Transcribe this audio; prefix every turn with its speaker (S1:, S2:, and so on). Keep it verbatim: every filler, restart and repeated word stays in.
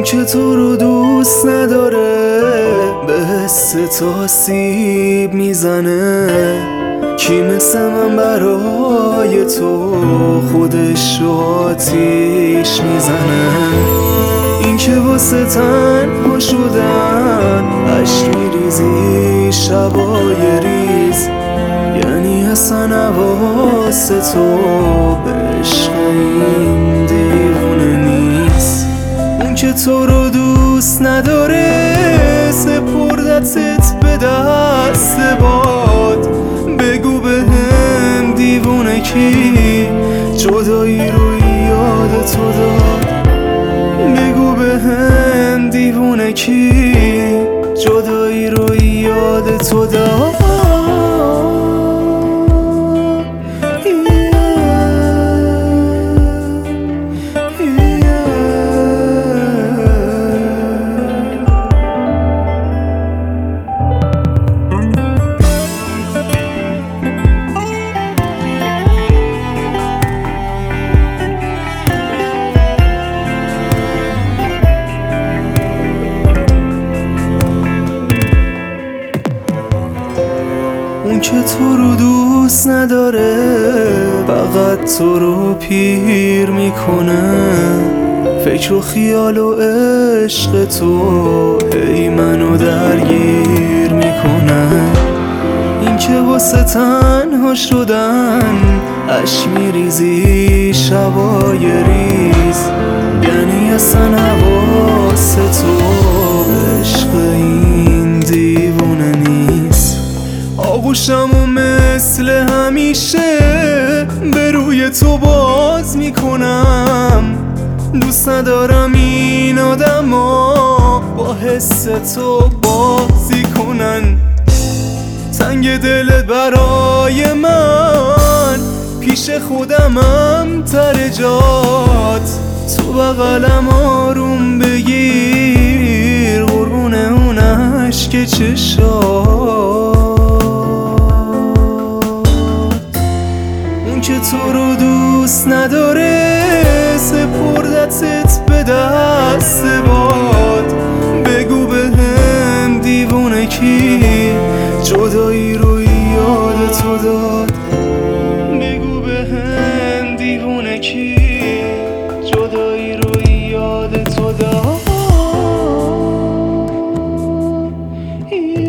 S1: که تو رو دوست نداره به حس تو سیب میزنه. کی مثل من برای تو خودش رو آتیش میزنه. این که واسه تنها شدن عشق میریزی شبای ریز، یعنی اصلا حواس تو به عشق این دیوونه نیست. اون که تو رو دوست نداره سپردتت به دست باد. بگو به هم دیوونه کی جدایی رو یاد تو داد. بگو به هم دیوونه کی جدایی رو یاد تو داد. اون که تو رو دوست نداره فقط تو رو پیر میکنه. فکر و خیال و عشق تو هی منو درگیر میکنه. این که واسه تنها شدن عشق میریزی شبای ریز، یعنی اصلا حواس تو عشق این دیوونه نیست. آغوشم و مثل همیشه به روی تو باز میکنم. دوست ندارم این آدما با حس تو بازی کنن. تنگ دلت برای من پیش خودمم تر جات. تو بغلم آروم بگیر قربون اون عشق چشات. که تو رو دوست نداره سپردتت به دست باد. بگو به هم دیوونه کی جدایی رو یاد تو داد. بگو به هم دیوونه کی جدایی رو یاد تو داد.